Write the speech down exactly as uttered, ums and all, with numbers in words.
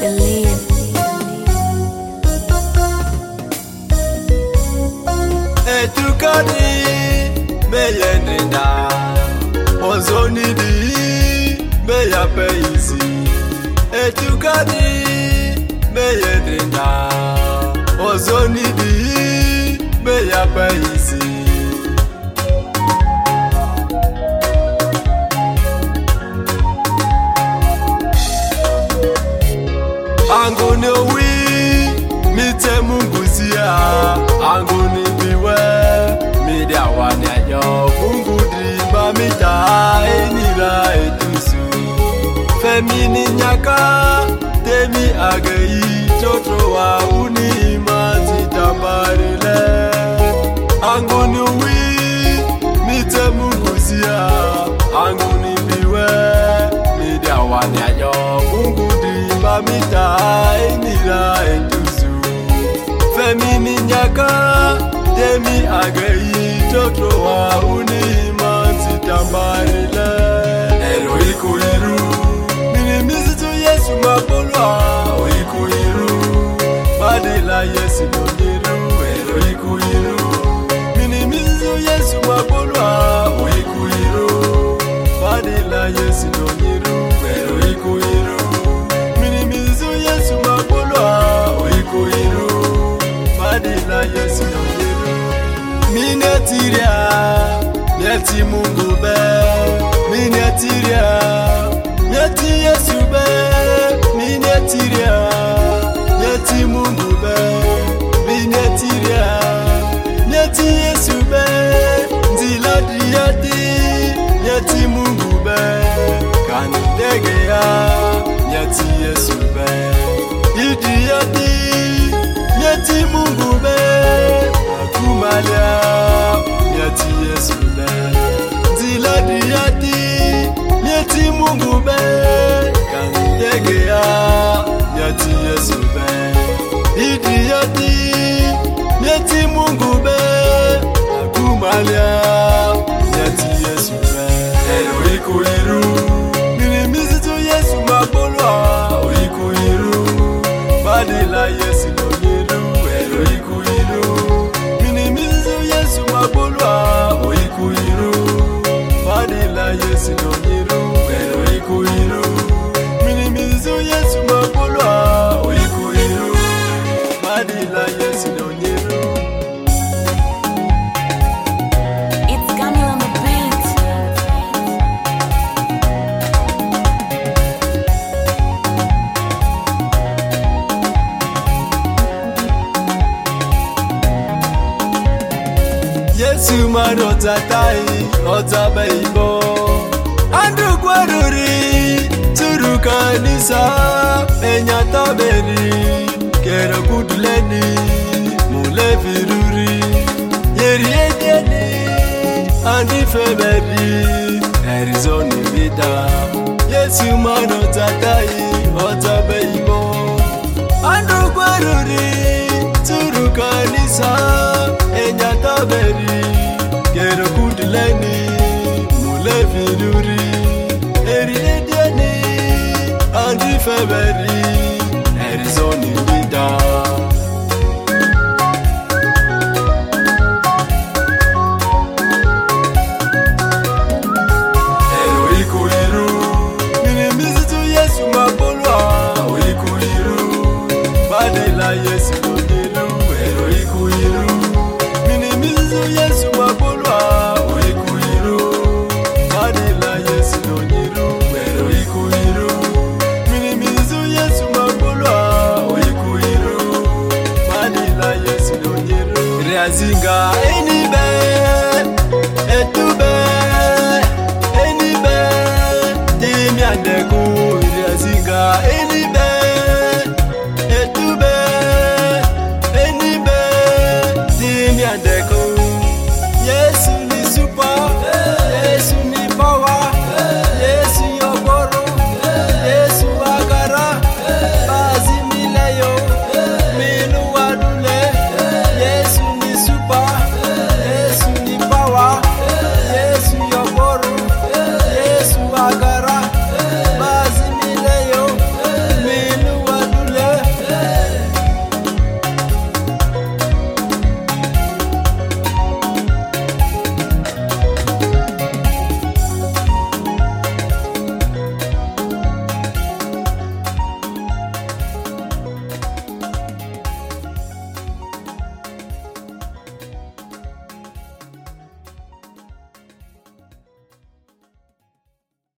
believe. Etukadi meyendenda ozonidi meya peisi. Etukadi meyendenda ozonidi meya peisi. Angone wi mite munguzia, angone biwe media wane yo mungu driba mita enira etusu. Femini nyaka temi agei toto wa uni manzi tambarile. Angone wi mite munguzia, angone biwe media wane yo mungu driba mita enira etusu. Femini nyaka temi agei toto wa uni manzi tambarile. Eloiku iru mini mizitu Yesu mapolwa. Oiku iru badila Yesu noniru. Eloiku iru mini mizitu Yesu mapolwa. Oiku iru badila Yesu noniru. Eloiku iru mini mizitu Yesu mapolwa. Oiku iru badila Yesu noniru. Minetiria Mieti Mungu be, minetiria Mieti Yesu be, minetiria Mieti Mungu be, minetiria Mieti Yesu be, nzila diadi Mieti Mungu be, kanidegea Mieti Yesu be, idiadi Mieti Mungu be, akumalia Mieti Yesu be, nzila diadi Mieti Mungu be, kanidegea Mieti Yesu be, idiadi Mieti Mungu be, akumalia Mieti Yesu be. Eloiku iru mini mizitu Yesu mapolwa. Oiku iru badila Yesu noniru. Eloiku iru mini mizitu Yesu mapolwa. Oiku iru badila Yesu noniru. Eloiku iru mini mizitu Yesu mapolwa. Oiku iru badila Yesu noniru. It's Camille on the beat. Yesu marota tai ota beibo. Andu kwaruri turu kanisa enyata beri kero kudleni mule viruri yeri edeni andi feberi erizoni vida. Yesu marota tai ota beibo. Andu kwaruri turu kanisa enyata beri kero kudleni mule viruri eri edeni andi feberi erizoni vida.